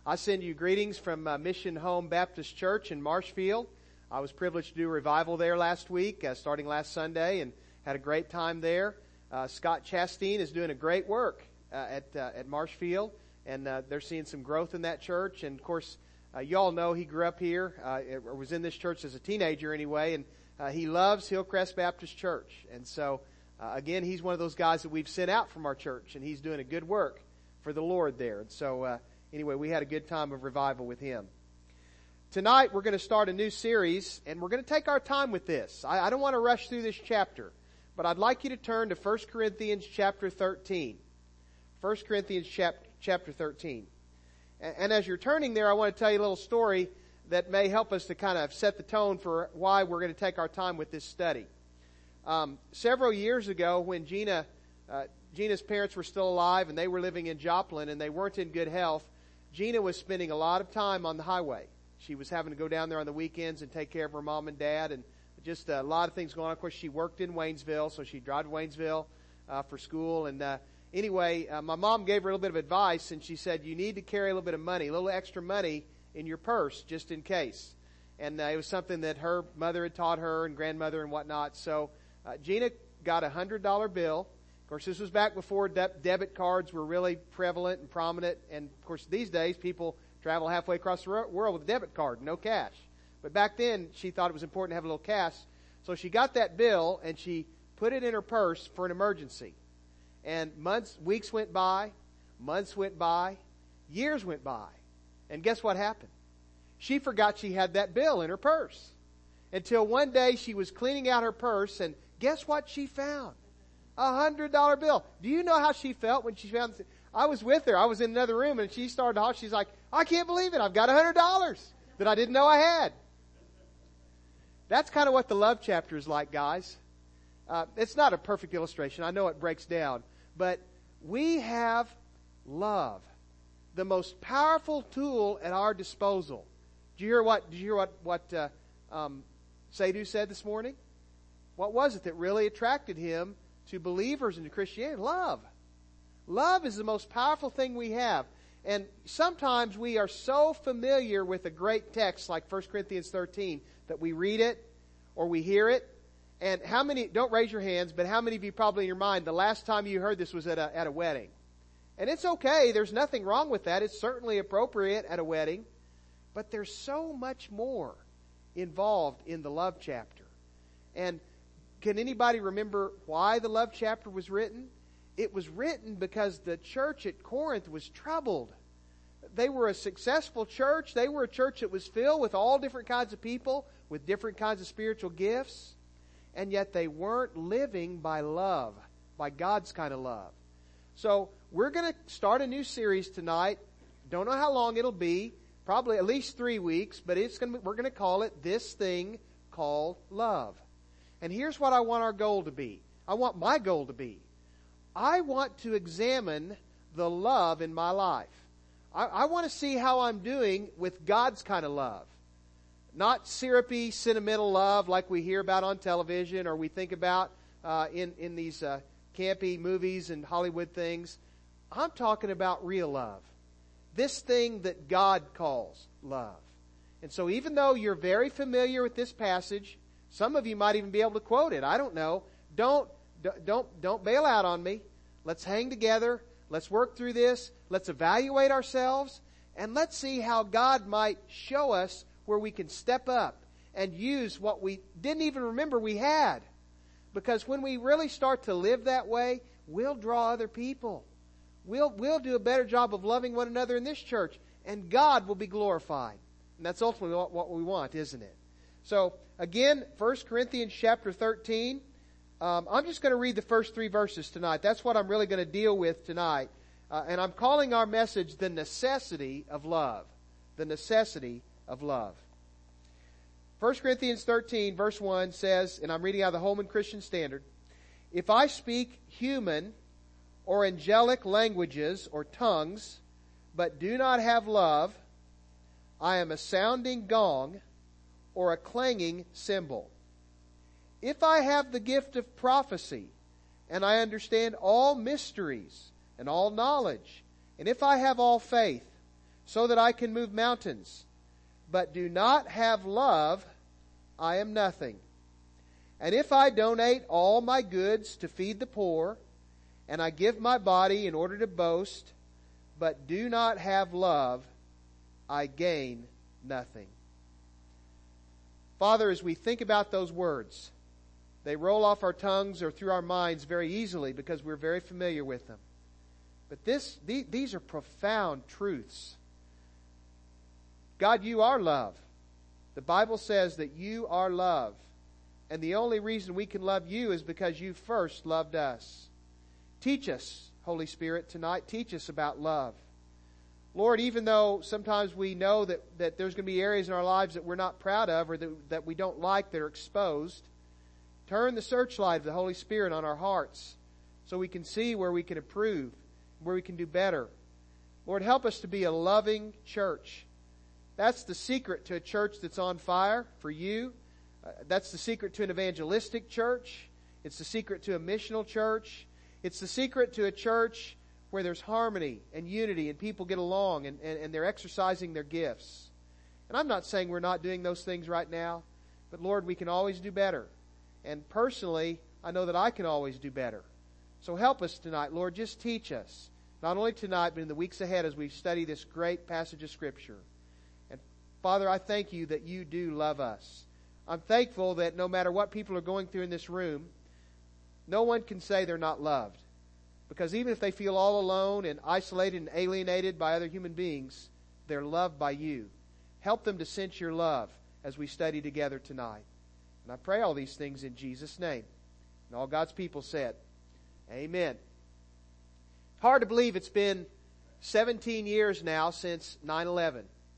I send you greetings from Mission Home Baptist Church in Marshfield. I was privileged to do a revival there last week, starting last Sunday, and had a great time there. Scott Chastain is doing a great work at Marshfield, and they're seeing some growth in that church. And of course, you all know he grew up here, or was in this church as a teenager anyway, and he loves Hillcrest Baptist Church. And so, again, he's one of those guys that we've sent out from our church, and he's doing a good work for the Lord there. And so, anyway, we had a good time of revival with him. Tonight, we're going to start a new series, and we're going to take our time with this. I don't want to rush through this chapter, but I'd like you to turn to 1 Corinthians chapter 13. 1 Corinthians chapter 13. And as you're turning there, I want to tell you a little story that may help us to kind of set the tone for why we're going to take our time with this study. Several years ago, when Gina's parents were still alive and they were living in Joplin and they weren't in good health, Gina was spending a lot of time on the highway. She was having to go down there on the weekends and take care of her mom and dad, and just a lot of things going on. Of course, she worked in Waynesville, so she'd drive to Waynesville for school. And anyway, my mom gave her a little bit of advice, and she said, you need to carry a little bit of money, a little extra money in your purse, just in case. And it was something that her mother had taught her, and grandmother and whatnot. So Gina got a $100 bill. Of course, this was back before debit cards were really prevalent and prominent. And, of course, these days, people travel halfway across the world with a debit card, no cash. But back then, she thought it was important to have a little cash. So she got that bill, and she put it in her purse for an emergency. And weeks went by, months went by, years went by. And guess what happened? She forgot she had that bill in her purse. Until one day, she was cleaning out her purse, and guess what she found? A $100 bill. Do you know how she felt when she found it? I was with her. I was in another room, and she started to holler. She's like, I can't believe it. I've got $100 that I didn't know I had. That's kind of what the love chapter is like, guys. It's not a perfect illustration. I know it breaks down. But we have love, the most powerful tool at our disposal. Did you hear what Sadhu said this morning? What was it that really attracted him to believers and to Christianity? Love. Love is the most powerful thing we have. And sometimes we are so familiar with a great text like 1 Corinthians 13 that we read it or we hear it. And how many, don't raise your hands, but how many of you probably in your mind, the last time you heard this was at a wedding? And it's okay. There's nothing wrong with that. It's certainly appropriate at a wedding. But there's so much more involved in the love chapter. And can anybody remember why the love chapter was written? It was written because the church at Corinth was troubled. They were a successful church. They were a church that was filled with all different kinds of people, with different kinds of spiritual gifts. And yet they weren't living by love, by God's kind of love. So we're going to start a new series tonight. Don't know how long it'll be. Probably at least 3 weeks. But we're going to call it This Thing Called Love. And here's what I want our goal to be. I want my goal to be. I want to examine the love in my life. I want to see how I'm doing with God's kind of love. Not syrupy, sentimental love like we hear about on television or we think about in these campy movies and Hollywood things. I'm talking about real love. This thing that God calls love. And so even though you're very familiar with this passage, some of you might even be able to quote it. I don't know. Don't bail out on me. Let's hang together. Let's work through this. Let's evaluate ourselves. And let's see how God might show us where we can step up and use what we didn't even remember we had. Because when we really start to live that way, we'll draw other people. We'll do a better job of loving one another in this church. And God will be glorified. And that's ultimately what we want, isn't it? So, again, 1 Corinthians chapter 13. I'm just going to read the first 3 verses tonight. That's what I'm really going to deal with tonight. And I'm calling our message The Necessity of Love. The Necessity of Love. 1 Corinthians 13 verse 1 says, and I'm reading out of the Holman Christian Standard, if I speak human or angelic languages or tongues, but do not have love, I am a sounding gong or a clanging cymbal. If I have the gift of prophecy, and I understand all mysteries and all knowledge, and if I have all faith, so that I can move mountains. But do not have love, I am nothing. And if I donate all my goods to feed the poor, and I give my body in order to boast, but do not have love, I gain nothing. Father, as we think about those words, they roll off our tongues or through our minds very easily because we're very familiar with them. But these are profound truths. God, you are love. The Bible says that you are love. And the only reason we can love you is because you first loved us. Teach us, Holy Spirit, tonight. Teach us about love. Lord, even though sometimes we know that there's going to be areas in our lives that we're not proud of or that we don't like that are exposed, turn the searchlight of the Holy Spirit on our hearts so we can see where we can improve, where we can do better. Lord, help us to be a loving church. That's the secret to a church that's on fire for you. That's the secret to an evangelistic church. It's the secret to a missional church. It's the secret to a church where there's harmony and unity and people get along and they're exercising their gifts. And I'm not saying we're not doing those things right now, but Lord, we can always do better. And personally, I know that I can always do better. So help us tonight, Lord. Just teach us, not only tonight, but in the weeks ahead as we study this great passage of Scripture. And Father, I thank you that you do love us. I'm thankful that no matter what people are going through in this room, no one can say they're not loved. Because even if they feel all alone and isolated and alienated by other human beings, they're loved by you. Help them to sense your love as we study together tonight. And I pray all these things in Jesus' name. And all God's people said, Amen. Hard to believe it's been 17 years now since 9/11.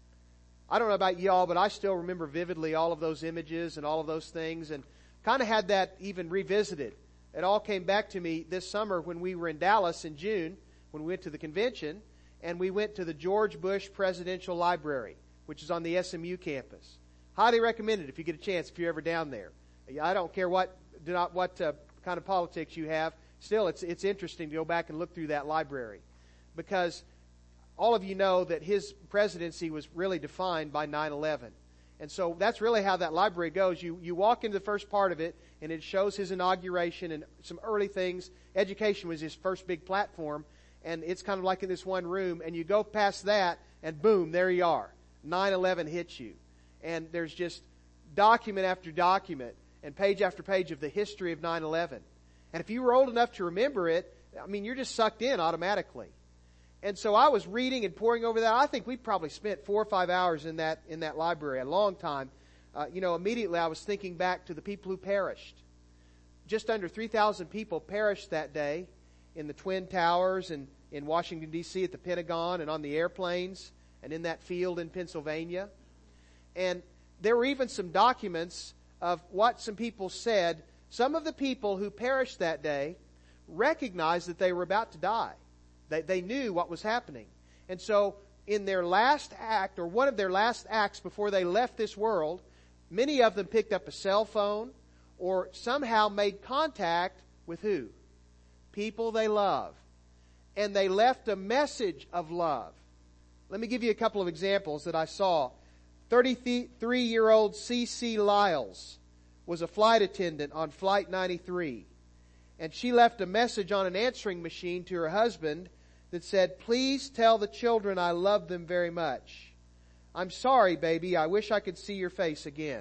I don't know about y'all, but I still remember vividly all of those images and all of those things and kind of had that even revisited. It all came back to me this summer when we were in Dallas in June, when we went to the convention, and we went to the George Bush Presidential Library, which is on the SMU campus. Highly recommend it if you get a chance, if you're ever down there. I don't care what kind of politics you have. Still, it's interesting to go back and look through that library. Because all of you know that his presidency was really defined by 9/11. And so that's really how that library goes. You walk into the first part of it, and it shows his inauguration and some early things. Education was his first big platform, and it's kind of like in this one room. And you go past that, and boom, there you are. 9/11 hits you. And there's just document after document and page after page of the history of 9/11. And if you were old enough to remember it, I mean, you're just sucked in automatically. And so I was reading and poring over that. I think we probably spent 4 or 5 hours in that library, a long time. Immediately I was thinking back to the people who perished. Just under 3,000 people perished that day in the Twin Towers and in Washington, D.C. at the Pentagon and on the airplanes and in that field in Pennsylvania. And there were even some documents of what some people said. Some of the people who perished that day recognized that they were about to die. They knew what was happening. And so in their last act, or one of their last acts before they left this world, many of them picked up a cell phone or somehow made contact with who? People they love. And they left a message of love. Let me give you a couple of examples that I saw. 33-year-old C.C. Lyles was a flight attendant on Flight 93. And she left a message on an answering machine to her husband that said, "Please tell the children I love them very much. I'm sorry, baby. I wish I could see your face again."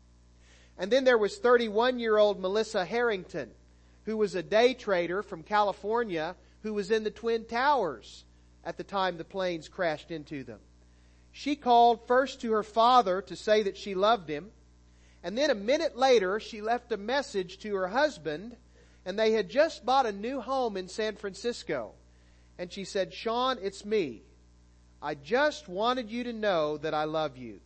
And then there was 31-year-old Melissa Harrington, who was a day trader from California who was in the Twin Towers at the time the planes crashed into them. She called first to her father to say that she loved him. And then a minute later, she left a message to her husband. And they had just bought a new home in San Francisco. And she said, "Sean, it's me. I just wanted you to know that I love you."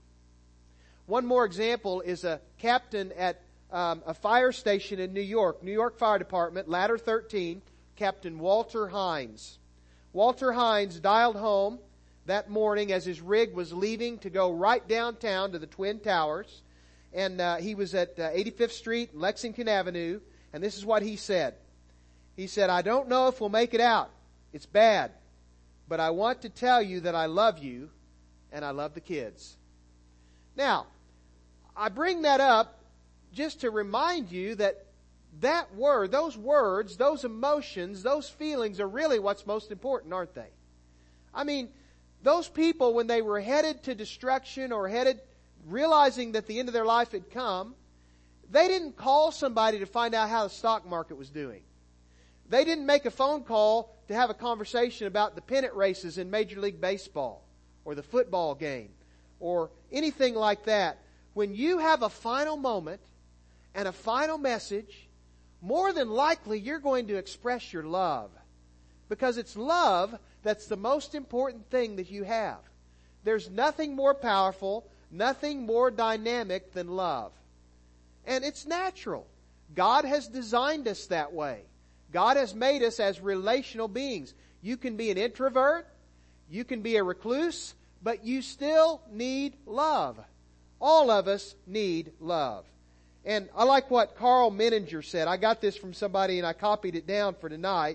One more example is a captain at a fire station in New York Fire Department, Ladder 13, Captain Walter Hines. Walter Hines dialed home that morning as his rig was leaving to go right downtown to the Twin Towers. And he was at 85th Street, Lexington Avenue. And this is what he said. He said, "I don't know if we'll make it out. It's bad. But I want to tell you that I love you and I love the kids. Now, I bring that up just to remind you that that word, those words, those emotions, those feelings are really what's most important, aren't they? I mean, those people, when they were headed to destruction or realizing that the end of their life had come, they didn't call somebody to find out how the stock market was doing. They didn't make a phone call to have a conversation about the pennant races in Major League Baseball or the football game or anything like that. When you have a final moment and a final message, more than likely you're going to express your love. Because it's love that's the most important thing that you have. There's nothing more powerful, nothing more dynamic than love. And it's natural. God has designed us that way. God has made us as relational beings. You can be an introvert, you can be a recluse, but you still need love. All of us need love. And I like what Carl Menninger said. I got this from somebody and I copied it down for tonight.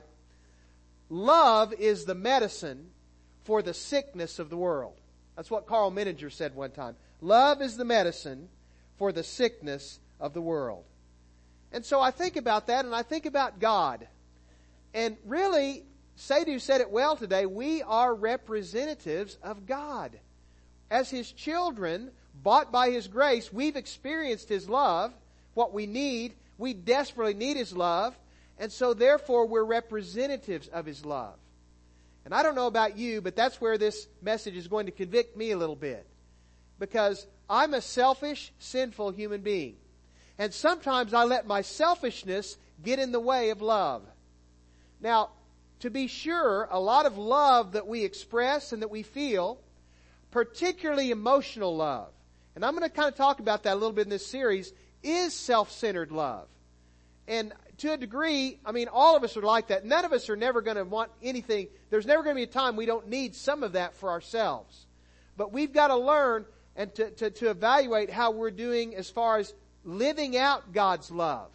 Love is the medicine for the sickness of the world. That's what Carl Menninger said one time. Love is the medicine for the sickness of the world. And so I think about that and I think about God. And really, Sadhu said it well today, we are representatives of God. As His children, bought by His grace, we've experienced His love, what we need. We desperately need His love. And so therefore we're representatives of His love. And I don't know about you, but that's where this message is going to convict me a little bit. Because I'm a selfish, sinful human being. And sometimes I let my selfishness get in the way of love. Now, to be sure, a lot of love that we express and that we feel, particularly emotional love, and I'm going to kind of talk about that a little bit in this series, is self-centered love. And to a degree, I mean, all of us are like that. None of us are never going to want anything. There's never going to be a time we don't need some of that for ourselves. But we've got to learn and to evaluate how we're doing as far as living out God's love.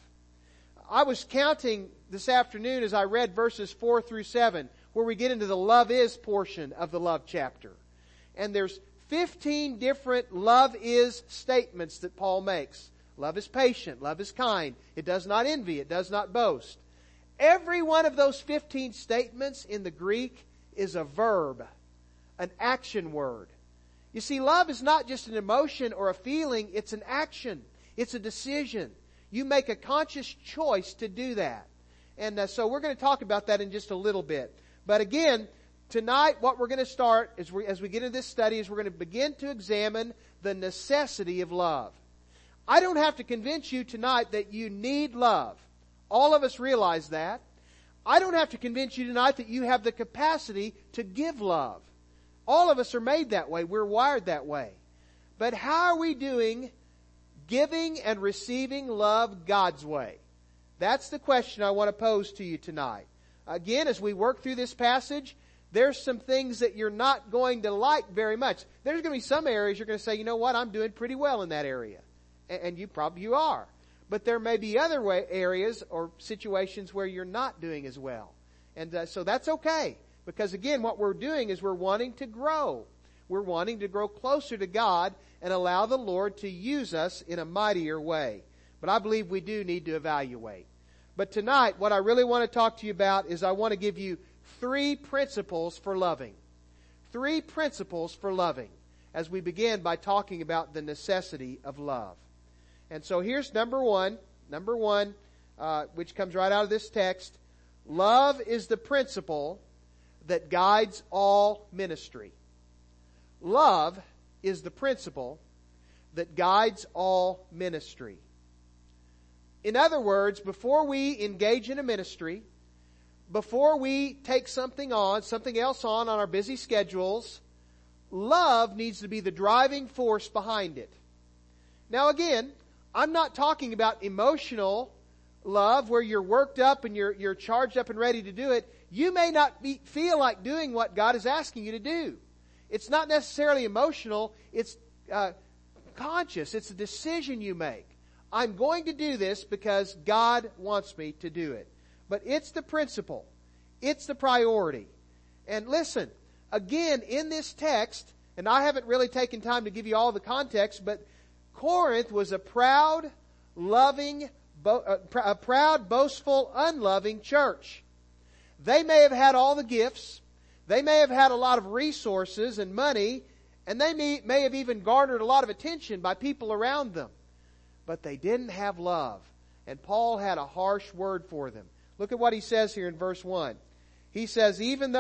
I was counting this afternoon as I read verses 4 through 7, where we get into the love is portion of the love chapter. And there's 15 different love is statements that Paul makes. Love is patient. Love is kind. It does not envy. It does not boast. Every one of those 15 statements in the Greek is a verb, an action word. You see, love is not just an emotion or a feeling. It's an action. It's a decision. You make a conscious choice to do that. And so we're going to talk about that in just a little bit. But again, tonight what we're going to start as we get into this study is we're going to begin to examine the necessity of love. I don't have to convince you tonight that you need love. All of us realize that. I don't have to convince you tonight that you have the capacity to give love. All of us are made that way. We're wired that way. But how are we doing giving and receiving love God's way? That's the question I want to pose to you tonight. Again, as we work through this passage, there's some things that you're not going to like very much. There's going to be some areas you're going to say, you know what, I'm doing pretty well in that area. And you are. But there may be other areas or situations where you're not doing as well. And so that's okay. Because again, what we're doing is we're wanting to grow. We're wanting to grow closer to God and allow the Lord to use us in a mightier way. But I believe we do need to evaluate. But tonight, what I really want to talk to you about is I want to give you 3 principles for loving. 3 principles for loving as we begin by talking about the necessity of love. And so here's number one, which comes right out of this text. Love is the principle that guides all ministry. Love is the principle that guides all ministry. In other words, before we engage in a ministry, before we take something else on our busy schedules, love needs to be the driving force behind it. Now again, I'm not talking about emotional love where you're worked up and you're charged up and ready to do it. You may not feel like doing what God is asking you to do. It's not necessarily emotional. It's conscious. It's a decision you make. I'm going to do this because God wants me to do it. But it's the principle. It's the priority. And listen, again, in this text, And I haven't really taken time to give you all the context, but Corinth was a proud, loving, a proud, boastful, unloving church. They may have had all the gifts. They may have had a lot of resources and money, and they may have even garnered a lot of attention by people around them. But they didn't have love. And Paul had a harsh word for them. Look at what he says here in verse 1. He says, even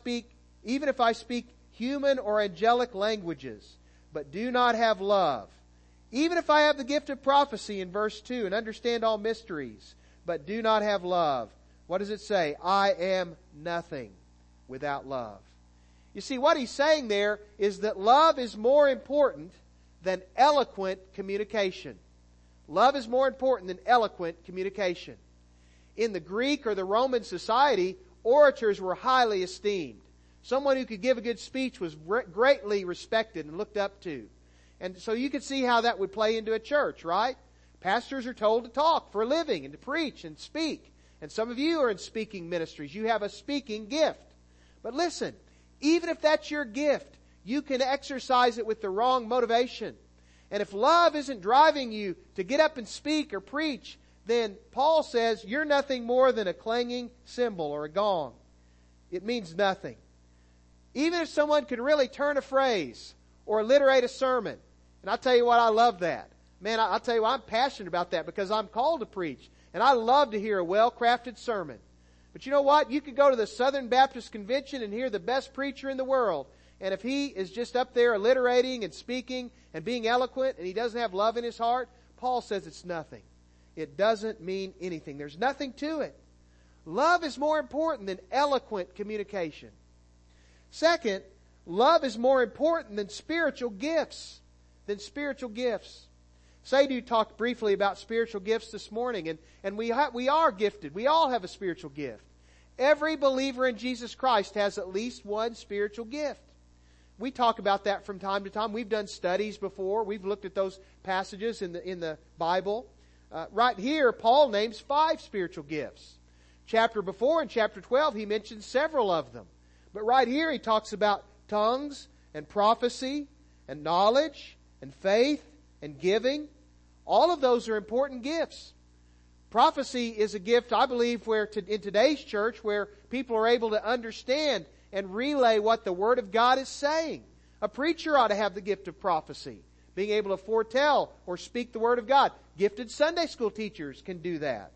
if I speak human or angelic languages, but do not have love, even if I have the gift of prophecy in verse 2 and understand all mysteries, but do not have love, what does it say? I am nothing without love. You see, what he's saying there is that love is more important than eloquent communication. Love is more important than eloquent communication. In the Greek or the Roman society, orators were highly esteemed. Someone who could give a good speech was greatly respected and looked up to. And so you can see how that would play into a church, right? Pastors are told to talk for a living and to preach and speak. And some of you are in speaking ministries. You have a speaking gift. But listen, even if that's your gift, you can exercise it with the wrong motivation. And if love isn't driving you to get up and speak or preach, then Paul says you're nothing more than a clanging cymbal or a gong. It means nothing. Even if someone could really turn a phrase or alliterate a sermon, and I'll tell you what, I love that. Man, I'll tell you what, I'm passionate about that because I'm called to preach. And I love to hear a well-crafted sermon. But you know what? You could go to the Southern Baptist Convention and hear the best preacher in the world. And if he is just up there alliterating and speaking and being eloquent and he doesn't have love in his heart, Paul says it's nothing. It doesn't mean anything. There's nothing to it. Love is more important than eloquent communication. Second, love is more important than spiritual gifts. Sadhu talked briefly about spiritual gifts this morning, and we are gifted. We all have a spiritual gift. Every believer in Jesus Christ has at least one spiritual gift. We talk about that from time to time. We've done studies before. We've looked at those passages in the Bible. Right here, Paul names 5 spiritual gifts. Chapter before, in chapter 12, he mentions several of them. But right here, he talks about tongues and prophecy and knowledge and faith and giving. All of those are important gifts. Prophecy is a gift, I believe, in today's church where people are able to understand and relay what the Word of God is saying. A preacher ought to have the gift of prophecy, being able to foretell or speak the Word of God. Gifted Sunday school teachers can do that.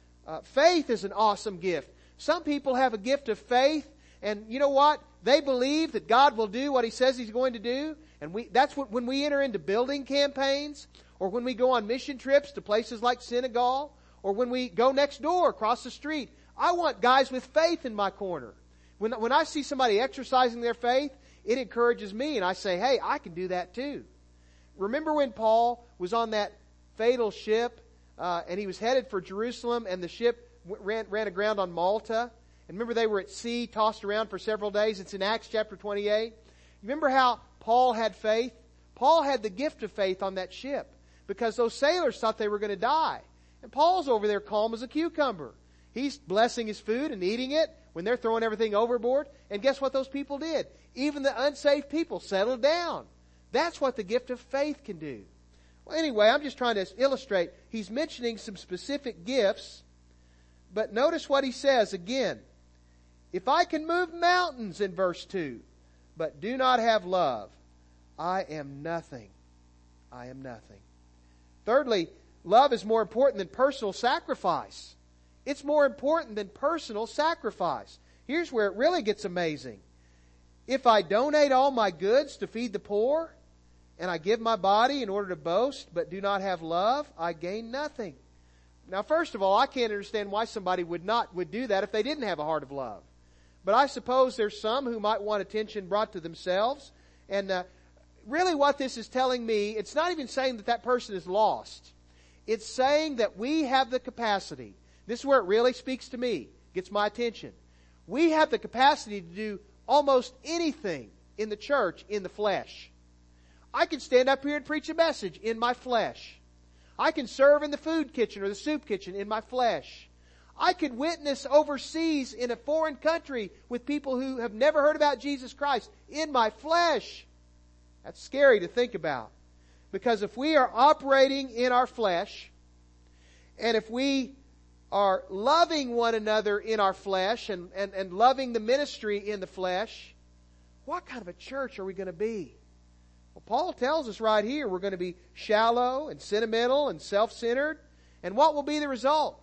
Faith is an awesome gift. Some people have a gift of faith, and you know what? They believe that God will do what He says He's going to do. And when we enter into building campaigns, or when we go on mission trips to places like Senegal, or when we go next door across the street, I want guys with faith in my corner. When I see somebody exercising their faith, it encourages me, and I say, hey, I can do that too. Remember when Paul was on that fatal ship, and he was headed for Jerusalem, and the ship ran aground on Malta? And remember they were at sea, tossed around for several days. It's in Acts chapter 28. Remember how Paul had faith? Paul had the gift of faith on that ship because those sailors thought they were going to die. And Paul's over there calm as a cucumber. He's blessing his food and eating it when they're throwing everything overboard. And guess what those people did? Even the unsaved people settled down. That's what the gift of faith can do. Well, anyway, I'm just trying to illustrate. He's mentioning some specific gifts. But notice what he says again. If I can move mountains in verse 2, but do not have love, I am nothing. I am nothing. Thirdly, love is more important than personal sacrifice. It's more important than personal sacrifice. Here's where it really gets amazing. If I donate all my goods to feed the poor, and I give my body in order to boast, but do not have love, I gain nothing. Now, first of all, I can't understand why somebody would do that if they didn't have a heart of love. But I suppose there's some who might want attention brought to themselves. And really what this is telling me, it's not even saying that person is lost. It's saying that we have the capacity. This is where it really speaks to me, gets my attention. We have the capacity to do almost anything in the church in the flesh. I can stand up here and preach a message in my flesh. I can serve in the food kitchen or the soup kitchen in my flesh. I could witness overseas in a foreign country with people who have never heard about Jesus Christ in my flesh. That's scary to think about. Because if we are operating in our flesh, and if we are loving one another in our flesh and loving the ministry in the flesh, what kind of a church are we going to be? Well, Paul tells us right here we're going to be shallow and sentimental and self-centered. And what will be the result?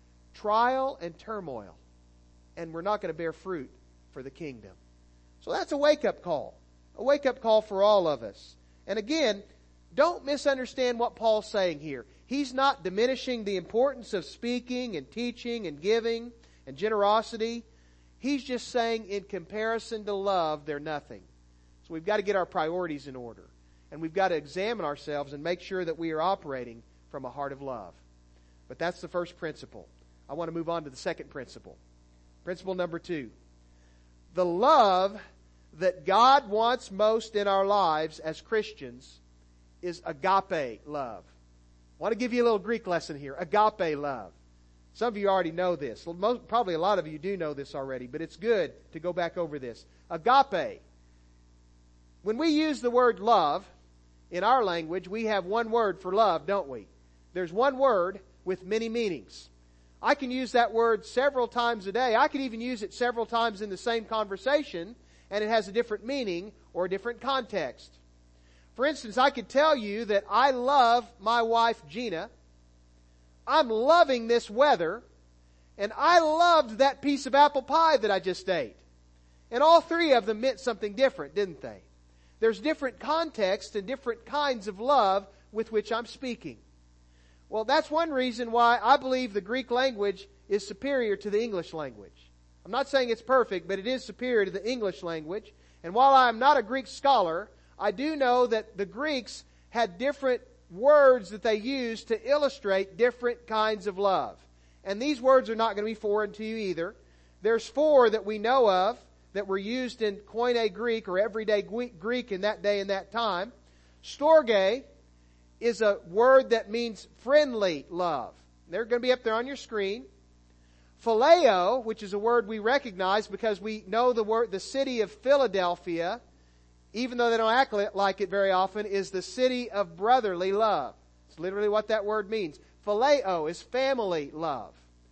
Trial and turmoil. And we're not going to bear fruit for the kingdom. So that's a wake-up call. A wake-up call for all of us. And again, don't misunderstand what Paul's saying here. He's not diminishing the importance of speaking and teaching and giving and generosity. He's just saying in comparison to love, they're nothing. So we've got to get our priorities in order. And we've got to examine ourselves and make sure that we are operating from a heart of love. But that's the first principle. I want to move on to the second principle. Principle number 2. The love that God wants most in our lives as Christians is agape love. I want to give you a little Greek lesson here. Agape love. Some of you already know this. Probably a lot of you do know this already, but it's good to go back over this. Agape. When we use the word love, in our language, we have one word for love, don't we? There's one word with many meanings. I can use that word several times a day. I could even use it several times in the same conversation, and it has a different meaning or a different context. For instance, I could tell you that I love my wife, Gina. I'm loving this weather, and I loved that piece of apple pie that I just ate. And all three of them meant something different, didn't they? There's different contexts and different kinds of love with which I'm speaking. Well, that's one reason why I believe the Greek language is superior to the English language. I'm not saying it's perfect, but it is superior to the English language. And while I'm not a Greek scholar, I do know that the Greeks had different words that they used to illustrate different kinds of love. And these words are not going to be foreign to you either. There's 4 that we know of that were used in Koine Greek or everyday Greek in that day and that time. Storge is a word that means friendly love. They're going to be up there on your screen. Phileo, which is a word we recognize because we know the city of Philadelphia, even though they don't act like it very often, is the city of brotherly love. It's literally what that word means. Phileo is family love.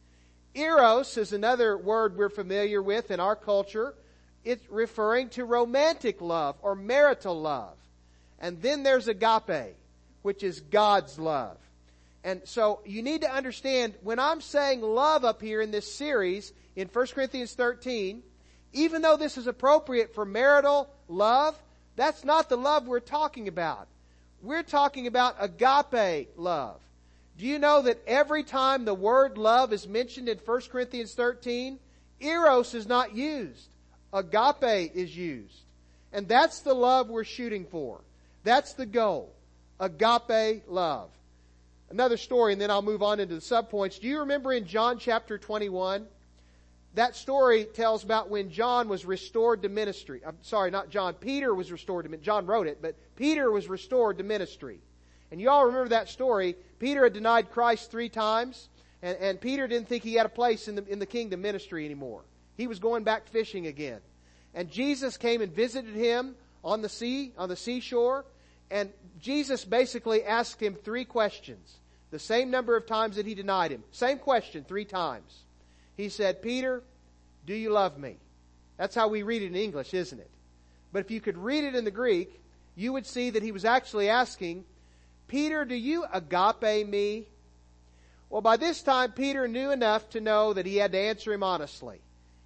Eros is another word we're familiar with in our culture. It's referring to romantic love or marital love. And then there's agape, which is God's love. And so you need to understand, when I'm saying love up here in this series in 1 Corinthians 13, even though this is appropriate for marital love, that's not the love we're talking about. We're talking about agape love. Do you know that every time the word love is mentioned in 1 Corinthians 13, eros is not used. Agape is used. And that's the love we're shooting for. That's the goal. Agape love. Another story, and then I'll move on into the subpoints. Do you remember in John chapter 21? That story tells about when John was restored to ministry. I'm sorry, not John. Peter was restored to ministry. John wrote it, but Peter was restored to ministry. And you all remember that story. Peter had denied Christ 3 times, and Peter didn't think he had a place in the kingdom ministry anymore. He was going back fishing again. And Jesus came and visited him on the seashore, and Jesus basically asked him 3 questions. The same number of times that he denied him. Same question 3 times. He said, Peter, do you love me? That's how we read it in English, isn't it? But if you could read it in the Greek, you would see that he was actually asking, Peter, do you agape me? Well, by this time, Peter knew enough to know that he had to answer him honestly.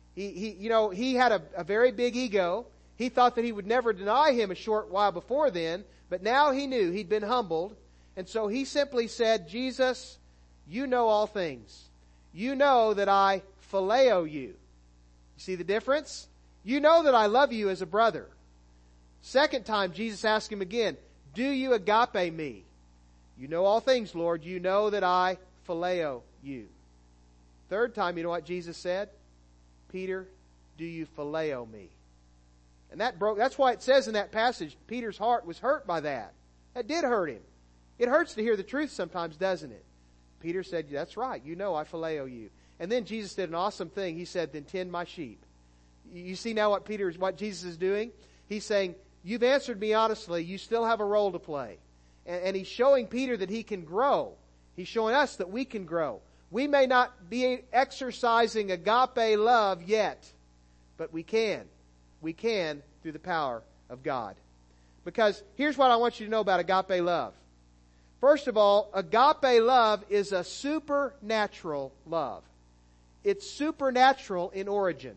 He had a very big ego. He thought that he would never deny him a short while before then, but now he knew he'd been humbled. And so he simply said, Jesus, you know all things. You know that I phileo you. You see the difference? You know that I love you as a brother. Second time, Jesus asked him again, do you agape me? You know all things, Lord. You know that I phileo you. Third time, you know what Jesus said? Peter, do you phileo me? And that's why it says in that passage, Peter's heart was hurt by that. That did hurt him. It hurts to hear the truth sometimes, doesn't it? Peter said, that's right. You know I phileo you. And then Jesus did an awesome thing. He said, then tend my sheep. You see now what Jesus is doing? He's saying, you've answered me honestly. You still have a role to play. And he's showing Peter that he can grow. He's showing us that we can grow. We may not be exercising agape love yet, but we can. We can through the power of God. Because here's what I want you to know about agape love. First of all, agape love is a supernatural love. It's supernatural in origin.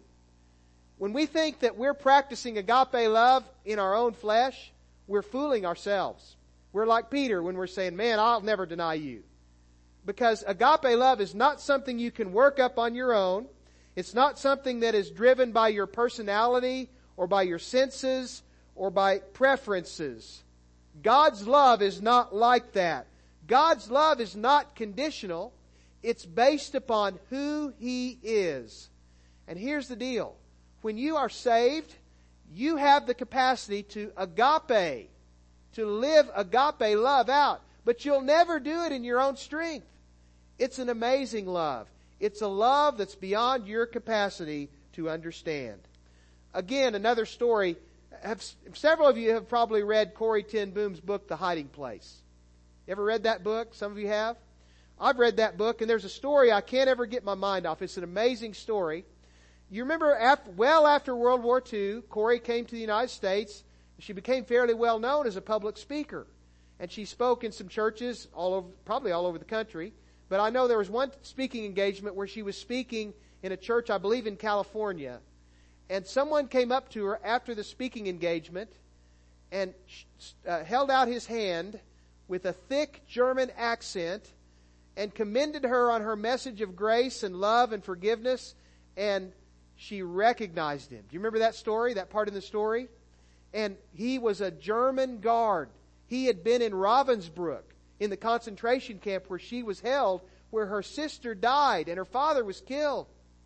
When we think that we're practicing agape love in our own flesh, we're fooling ourselves. We're like Peter when we're saying, man, I'll never deny you. Because agape love is not something you can work up on your own. It's not something that is driven by your personality or by your senses or by preferences. God's love is not like that. God's love is not conditional. It's based upon who He is. And here's the deal. When you are saved, you have the capacity to agape, to live agape love out. But you'll never do it in your own strength. It's an amazing love. It's a love that's beyond your capacity to understand. Again, another story. Several of you have probably read Corrie ten Boom's book, The Hiding Place. You ever read that book? Some of you have. I've read that book, and there's a story I can't ever get my mind off. It's an amazing story. You remember, after World War II, Corrie came to the United States. She became fairly well known as a public speaker. And she spoke in some churches probably all over the country. But I know there was one speaking engagement where she was speaking in a church, I believe in California. And someone came up to her after the speaking engagement and held out his hand with a thick German accent and commended her on her message of grace and love and forgiveness. And she recognized him. Do you remember that story, that part in the story? And he was a German guard. He had been in Ravensbrück, in the concentration camp where she was held, where her sister died and her father was killed.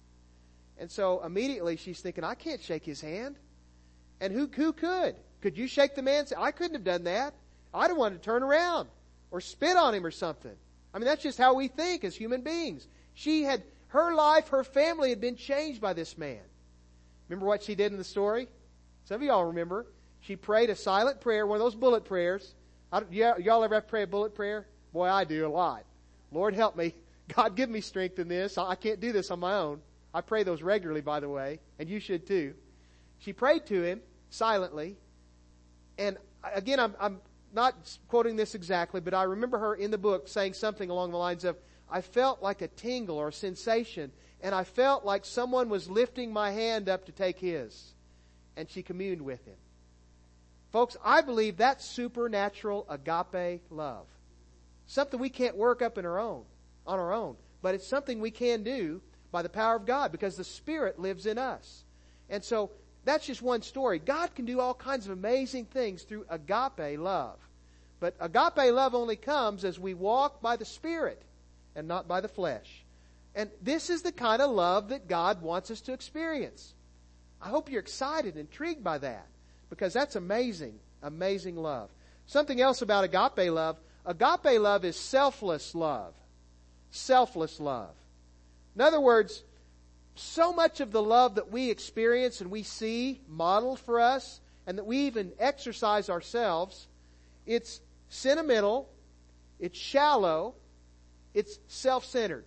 And so immediately she's thinking, I can't shake his hand. And who could? Could you shake the man's hand? I couldn't have done that. I'd have wanted to turn around or spit on him or something. I mean, that's just how we think as human beings. Her life, her family had been changed by this man. Remember what she did in the story? Some of y'all remember. She prayed a silent prayer, one of those bullet prayers. Y'all ever have to pray a bullet prayer? Boy, I do a lot. Lord, help me. God, give me strength in this. I can't do this on my own. I pray those regularly, by the way, and you should too. She prayed to him silently. And again, I'm not quoting this exactly, but I remember her in the book saying something along the lines of, I felt like a tingle or a sensation, and I felt like someone was lifting my hand up to take his. And she communed with him. Folks, I believe that's supernatural agape love. Something we can't work up on our own. But it's something we can do by the power of God because the Spirit lives in us. And so that's just one story. God can do all kinds of amazing things through agape love. But agape love only comes as we walk by the Spirit and not by the flesh. And this is the kind of love that God wants us to experience. I hope you're excited and intrigued by that because that's amazing, amazing love. Something else about agape love. Agape love is selfless love. Selfless love. In other words, so much of the love that we experience and we see modeled for us and that we even exercise ourselves, it's sentimental, it's shallow, it's self-centered.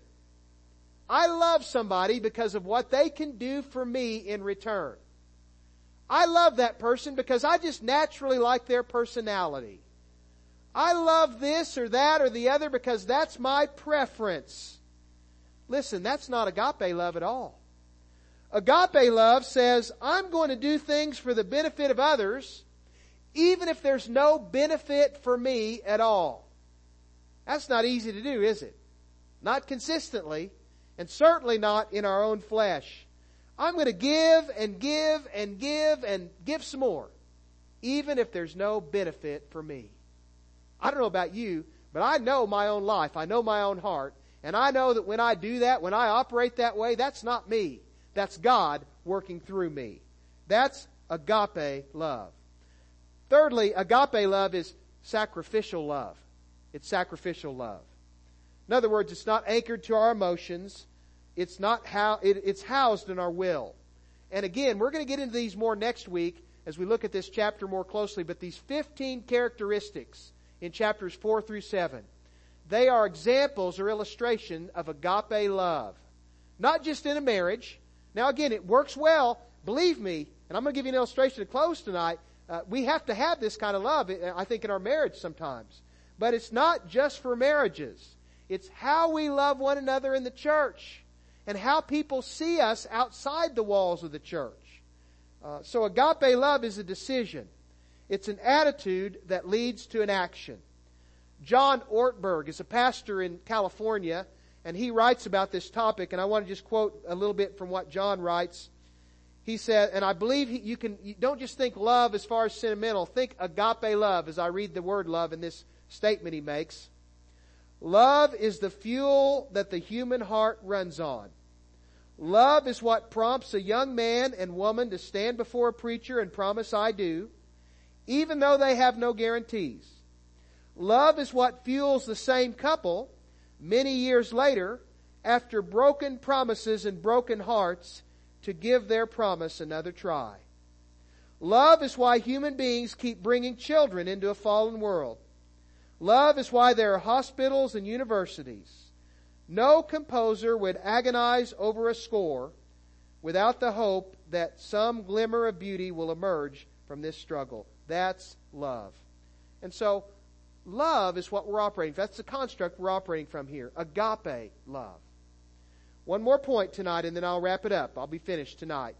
I love somebody because of what they can do for me in return. I love that person because I just naturally like their personality. I love this or that or the other because that's my preference. Listen, that's not agape love at all. Agape love says, I'm going to do things for the benefit of others, even if there's no benefit for me at all. That's not easy to do, is it? Not consistently, and certainly not in our own flesh. I'm going to give and give and give and give some more, even if there's no benefit for me. I don't know about you, but I know my own life. I know my own heart. And I know that when I do that, when I operate that way, that's not me. That's God working through me. That's agape love. Thirdly, agape love is sacrificial love. It's sacrificial love. In other words, it's not anchored to our emotions. It's housed in our will. And again, we're going to get into these more next week as we look at this chapter more closely, but these 15 characteristics in chapters 4 through 7, they are examples or illustration of agape love. Not just in a marriage. Now again, it works well, believe me, and I'm going to give you an illustration to close tonight. We have to have this kind of love, I think, in our marriage sometimes. But it's not just for marriages. It's how we love one another in the church and how people see us outside the walls of the church. So agape love is a decision. It's an attitude that leads to an action. John Ortberg is a pastor in California, and he writes about this topic, and I want to just quote a little bit from what John writes. He said, and I believe you don't just think love as far as sentimental, think agape love as I read the word love in this statement he makes. Love is the fuel that the human heart runs on. Love is what prompts a young man and woman to stand before a preacher and promise I do, even though they have no guarantees. Love is what fuels the same couple many years later, after broken promises and broken hearts, to give their promise another try. Love is why human beings keep bringing children into a fallen world. Love is why there are hospitals and universities. No composer would agonize over a score without the hope that some glimmer of beauty will emerge from this struggle. That's love. And so, love is what we're operating from. That's the construct we're operating from here. Agape love. One more point tonight and then I'll wrap it up. I'll be finished tonight.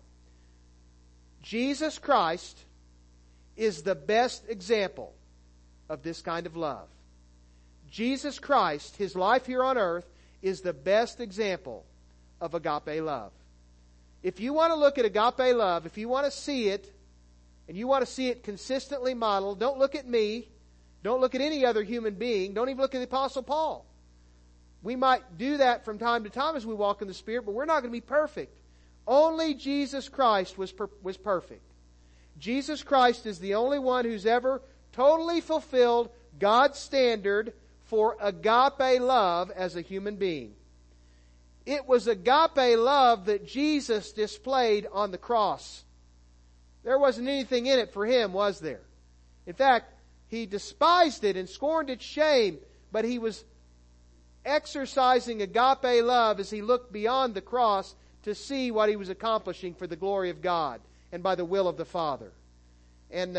Jesus Christ is the best example of this kind of love. Jesus Christ, His life here on earth, is the best example of agape love. If you want to look at agape love, if you want to see it, and you want to see it consistently modeled, don't look at me. Don't look at any other human being. Don't even look at the Apostle Paul. We might do that from time to time as we walk in the Spirit, but we're not going to be perfect. Only Jesus Christ was perfect. Jesus Christ is the only one who's ever totally fulfilled God's standard for agape love as a human being. It was agape love that Jesus displayed on the cross. There wasn't anything in it for Him, was there? In fact, He despised it and scorned its shame, but He was exercising agape love as He looked beyond the cross to see what He was accomplishing for the glory of God and by the will of the Father. And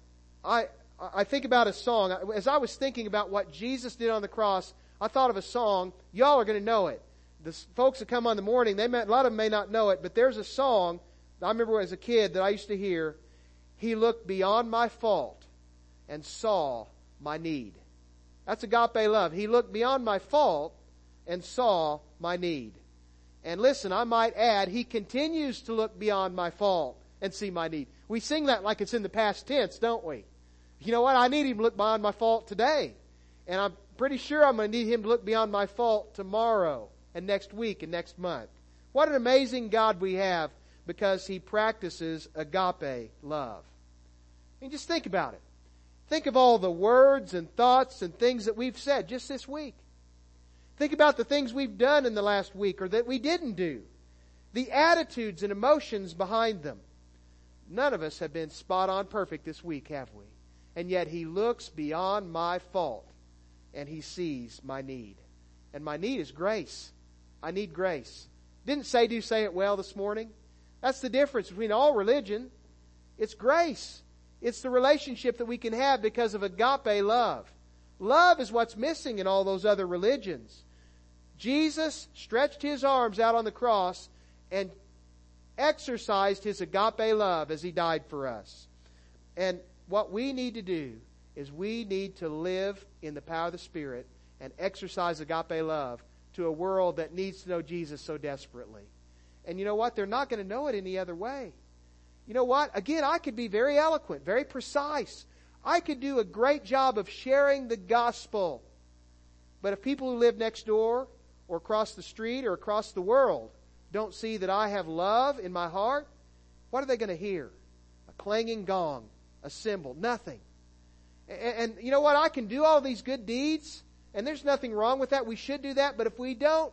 I think about a song. As I was thinking about what Jesus did on the cross, I thought of a song. Y'all are going to know it. The folks that come on the morning, a lot of them may not know it, but there's a song I remember as a kid that I used to hear. He looked beyond my fault and saw my need. That's agape love. He looked beyond my fault and saw my need. And listen, I might add, He continues to look beyond my fault and see my need. We sing that like it's in the past tense, don't we? You know what? I need Him to look beyond my fault today. And I'm pretty sure I'm going to need Him to look beyond my fault tomorrow and next week and next month. What an amazing God we have because He practices agape love. I mean, just think about it. Think of all the words and thoughts and things that we've said just this week. Think about the things we've done in the last week or that we didn't do. The attitudes and emotions behind them. None of us have been spot on perfect this week, have we? And yet He looks beyond my fault and He sees my need. And my need is grace. I need grace. Didn't Sadhu say it well this morning? That's the difference between all religion. It's grace. It's the relationship that we can have because of agape love. Love is what's missing in all those other religions. Jesus stretched His arms out on the cross and exercised His agape love as He died for us. And what we need to do is we need to live in the power of the Spirit and exercise agape love to a world that needs to know Jesus so desperately. And you know what? They're not going to know it any other way. You know what? Again, I could be very eloquent, very precise. I could do a great job of sharing the gospel. But if people who live next door or across the street or across the world don't see that I have love in my heart, what are they going to hear? A clanging gong, a cymbal, nothing. And you know what? I can do all these good deeds, and there's nothing wrong with that. We should do that. But if we don't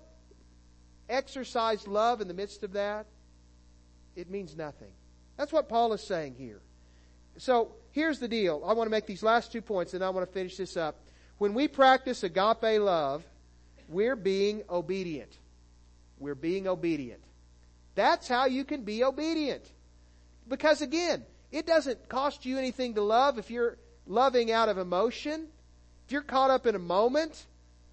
exercise love in the midst of that, it means nothing. That's what Paul is saying here. So here's the deal. I want to make these last 2 points and I want to finish this up. When we practice agape love, we're being obedient. We're being obedient. That's how you can be obedient. Because again, it doesn't cost you anything to love if you're loving out of emotion. If you're caught up in a moment,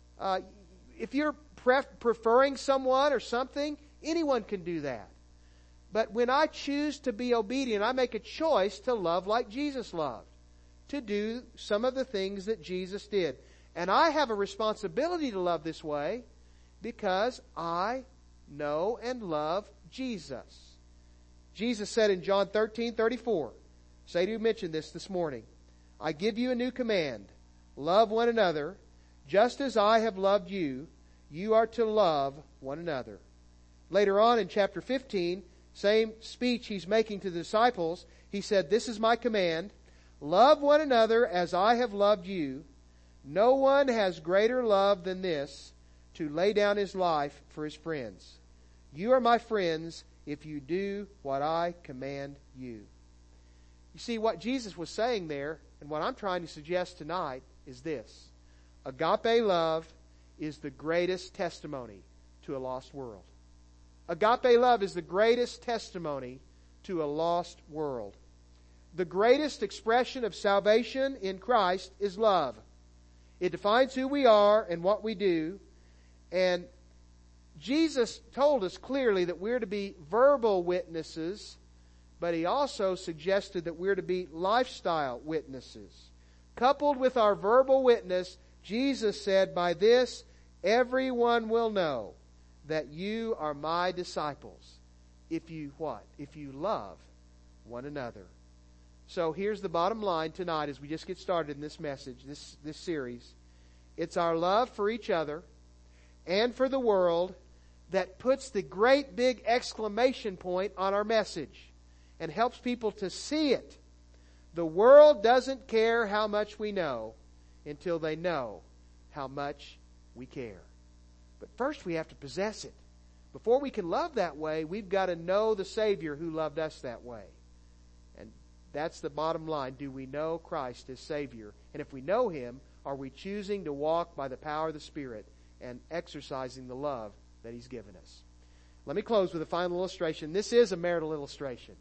if you're preferring someone or something, anyone can do that. But when I choose to be obedient, I make a choice to love like Jesus loved. To do some of the things that Jesus did. And I have a responsibility to love this way because I know and love Jesus. Jesus said in John 13:34, Sadhu mentioned this morning, I give you a new command. Love one another. Just as I have loved you, you are to love one another. Later on in chapter 15, same speech he's making to the disciples, he said, this is my command. Love one another as I have loved you. No one has greater love than this, to lay down his life for his friends. You are my friends if you do what I command you. You see, what Jesus was saying there, and what I'm trying to suggest tonight, is this. Agape love is the greatest testimony to a lost world. Agape love is the greatest testimony to a lost world. The greatest expression of salvation in Christ is love. It defines who we are and what we do. And Jesus told us clearly that we're to be verbal witnesses, but He also suggested that we're to be lifestyle witnesses. Coupled with our verbal witness, Jesus said, by this everyone will know that you are my disciples. If you what? If you love one another. So here's the bottom line tonight as we just get started in this message, this series. It's our love for each other and for the world that puts the great big exclamation point on our message and helps people to see it. The world doesn't care how much we know until they know how much we care. But first we have to possess it. Before we can love that way, we've got to know the Savior who loved us that way. And that's the bottom line. Do we know Christ as Savior? And if we know Him, are we choosing to walk by the power of the Spirit and exercising the love that He's given us? Let me close with a final illustration. This is a marital illustration.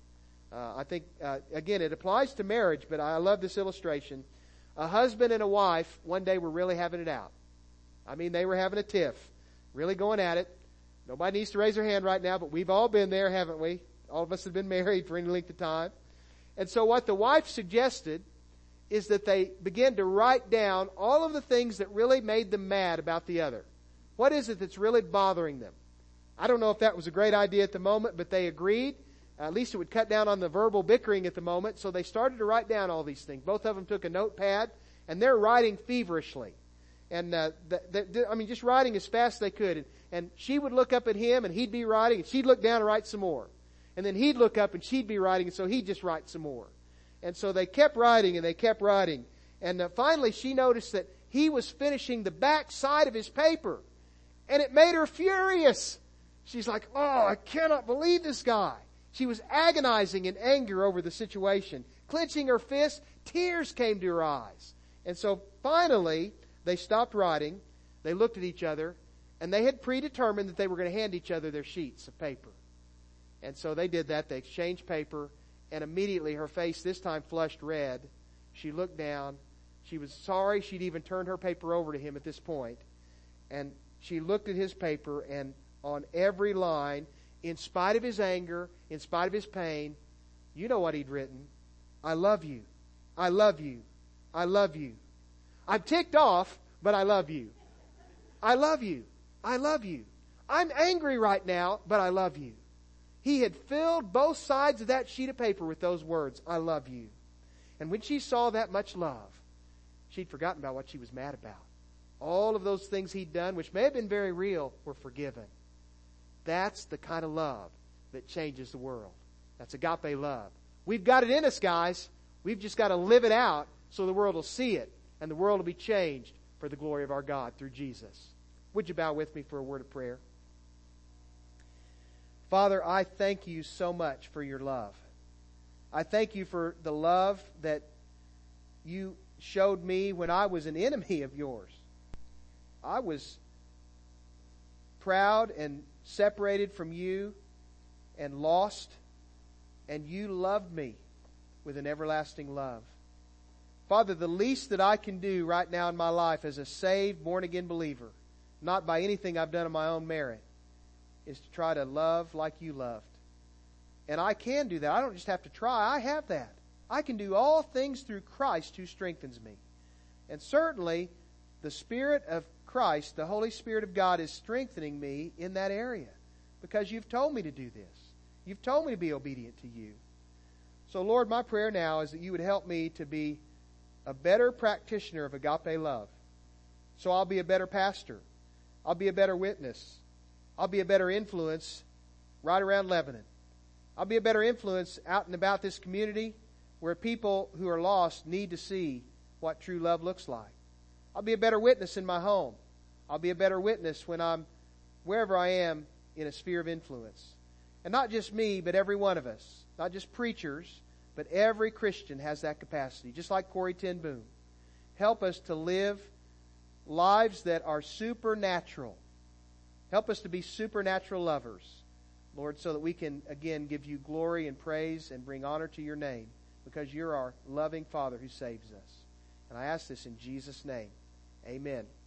I think, again, it applies to marriage, but I love this illustration. A husband and a wife one day were really having it out. I mean, they were having a tiff. Really going at it. Nobody needs to raise their hand right now, but we've all been there, haven't we? All of us have been married for any length of time. And so what the wife suggested is that they begin to write down all of the things that really made them mad about the other. What is it that's really bothering them? I don't know if that was a great idea at the moment, but they agreed. At least it would cut down on the verbal bickering at the moment. So they started to write down all these things. Both of them took a notepad, and they're writing feverishly. And just writing as fast as they could. And she would look up at him, and he'd be writing, and she'd look down and write some more. And then he'd look up, and she'd be writing, and so he'd just write some more. And so they kept writing, and they kept writing. And finally she noticed that he was finishing the back side of his paper. And it made her furious. She's like, oh, I cannot believe this guy. She was agonizing in anger over the situation. Clenching her fists, tears came to her eyes. And so finally, they stopped writing. They looked at each other. And they had predetermined that they were going to hand each other their sheets of paper. And so they did that. They exchanged paper. And immediately her face this time flushed red. She looked down. She was sorry she'd even turned her paper over to him at this point. And she looked at his paper, and on every line, in spite of his anger, in spite of his pain, you know what he'd written. I love you. I love you. I love you. I'm ticked off, but I love you. I love you. I love you. I'm angry right now, but I love you. He had filled both sides of that sheet of paper with those words, I love you. And when she saw that much love, she'd forgotten about what she was mad about. All of those things he'd done, which may have been very real, were forgiven. That's the kind of love that changes the world. That's agape love. We've got it in us, guys. We've just got to live it out so the world will see it, and the world will be changed for the glory of our God through Jesus. Would you bow with me for a word of prayer? Father, I thank you so much for your love. I thank you for the love that you showed me when I was an enemy of yours. I was proud and separated from you and lost, and you loved me with an everlasting love. Father, the least that I can do right now in my life as a saved, born-again believer, not by anything I've done on my own merit, is to try to love like you loved. And I can do that. I don't just have to try. I have that. I can do all things through Christ who strengthens me. And certainly, the Spirit of Christ, the Holy Spirit of God, is strengthening me in that area. Because you've told me to do this. You've told me to be obedient to you. So, Lord, my prayer now is that you would help me to be a better practitioner of agape love. So I'll be a better pastor. I'll be a better witness. I'll be a better influence right around Lebanon. I'll be a better influence out and about this community where people who are lost need to see what true love looks like. I'll be a better witness in my home. I'll be a better witness when I'm wherever I am in a sphere of influence. And not just me, but every one of us. Not just preachers, but every Christian has that capacity. Just like Corrie ten Boom. Help us to live lives that are supernatural. Help us to be supernatural lovers, Lord, so that we can, again, give you glory and praise and bring honor to your name, because you're our loving Father who saves us. And I ask this in Jesus' name. Amen.